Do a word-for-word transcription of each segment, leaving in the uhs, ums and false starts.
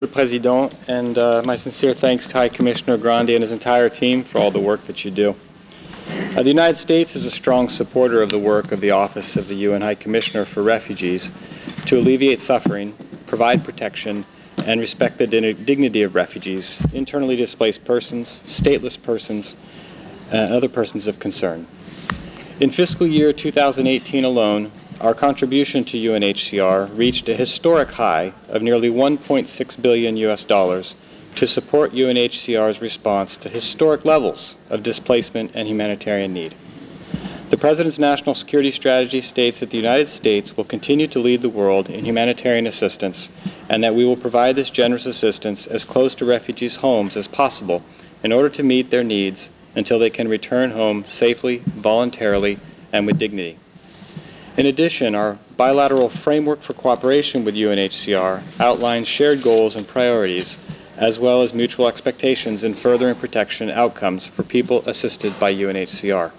President, and uh, my sincere thanks to High Commissioner Grandi and his entire team for all the work that you do. Uh, the United States is a strong supporter of the work of the Office of the U N High Commissioner for Refugees to alleviate suffering, provide protection, and respect the dignity of refugees, internally displaced persons, stateless persons, and other persons of concern. In fiscal year two thousand eighteen alone, our contribution to U N H C R reached a historic high of nearly one point six billion U S dollars to support U N H C R's response to historic levels of displacement and humanitarian need. The President's National Security Strategy states that the United States will continue to lead the world in humanitarian assistance and that we will provide this generous assistance as close to refugees' homes as possible in order to meet their needs until they can return home safely, voluntarily, and with dignity. In addition, our bilateral framework for cooperation with U N H C R outlines shared goals and priorities, as well as mutual expectations in furthering protection outcomes for people assisted by U N H C R.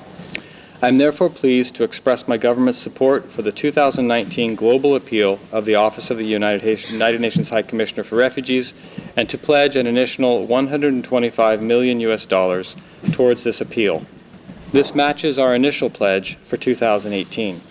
I am therefore pleased to express my government's support for the two thousand nineteen Global Appeal of the Office of the United Nations High Commissioner for Refugees and to pledge an additional one hundred twenty-five million U S dollars towards this appeal. This matches our initial pledge for two thousand eighteen.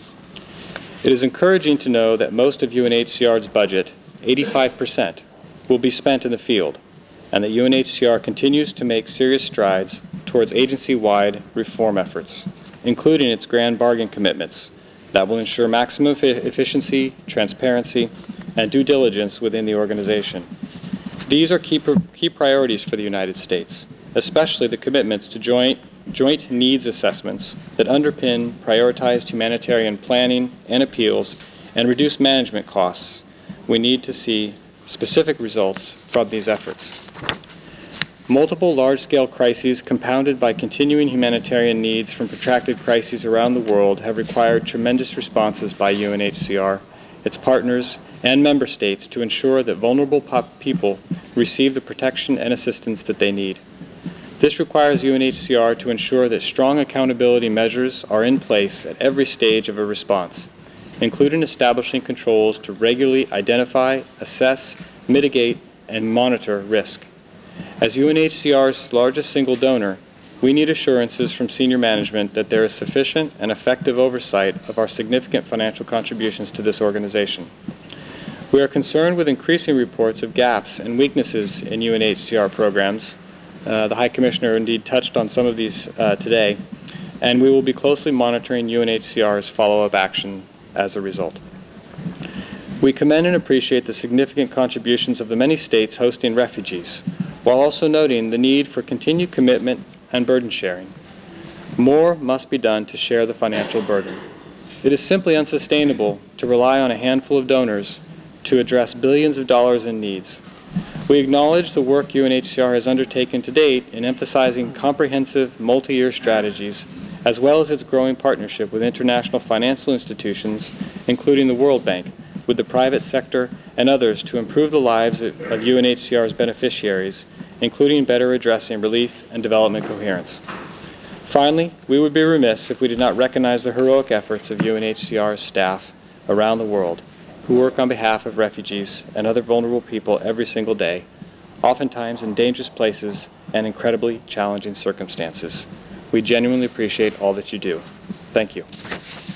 It is encouraging to know that most of U N H C R's budget, eighty-five percent, will be spent in the field, and that U N H C R continues to make serious strides towards agency-wide reform efforts, including its grand bargain commitments that will ensure maximum efficiency, transparency, and due diligence within the organization. These are key, key priorities for the United States, especially the commitments to joint joint needs assessments that underpin prioritized humanitarian planning and appeals and reduce management costs. We need to see specific results from these efforts. Multiple large-scale crises compounded by continuing humanitarian needs from protracted crises around the world have required tremendous responses by U N H C R, its partners, and member states to ensure that vulnerable people receive the protection and assistance that they need. This requires U N H C R to ensure that strong accountability measures are in place at every stage of a response, including establishing controls to regularly identify, assess, mitigate, and monitor risk. As U N H C R's largest single donor, we need assurances from senior management that there is sufficient and effective oversight of our significant financial contributions to this organization. We are concerned with increasing reports of gaps and weaknesses in U N H C R programs. Uh, the High Commissioner indeed touched on some of these uh, today, and we will be closely monitoring U N H C R's follow-up action as a result. We commend and appreciate the significant contributions of the many states hosting refugees, while also noting the need for continued commitment and burden sharing. More must be done to share the financial burden. It is simply unsustainable to rely on a handful of donors to address billions of dollars in needs. We acknowledge the work U N H C R has undertaken to date in emphasizing comprehensive multi-year strategies, as well as its growing partnership with international financial institutions, including the World Bank, with the private sector and others to improve the lives of U N H C R's beneficiaries, including better addressing relief and development coherence. Finally, we would be remiss if we did not recognize the heroic efforts of U N H C R's staff around the world, who work on behalf of refugees and other vulnerable people every single day, oftentimes in dangerous places and incredibly challenging circumstances. We genuinely appreciate all that you do. Thank you.